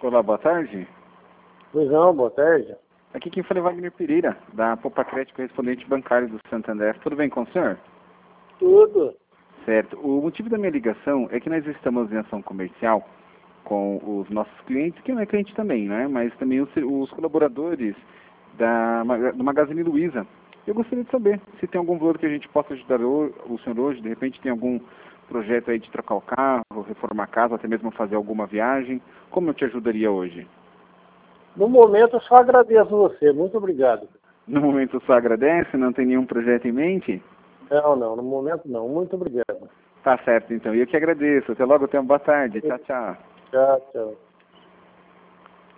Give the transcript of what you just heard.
Olá, boa tarde. Pois não, boa tarde. Aqui quem fala é Wagner Pereira, da Poupa Crédito, correspondente bancário do Santander. Tudo bem com o senhor? Tudo. Certo. O motivo da minha ligação é que nós estamos em ação comercial com os nossos clientes, que não é cliente também, né? Mas também os colaboradores do Magazine Luiza. Eu gostaria de saber se tem algum valor que a gente possa ajudar o senhor hoje. De repente tem algum projeto aí de trocar o carro, reformar a casa, até mesmo fazer alguma viagem. Como eu te ajudaria hoje? No momento eu só agradeço você. Muito obrigado. No momento só agradece, não tem nenhum projeto em mente? Não, no momento não. Muito obrigado. Tá certo, então. E eu que agradeço. Até logo, tenha uma boa tarde. Tchau, tchau. Tchau, tchau.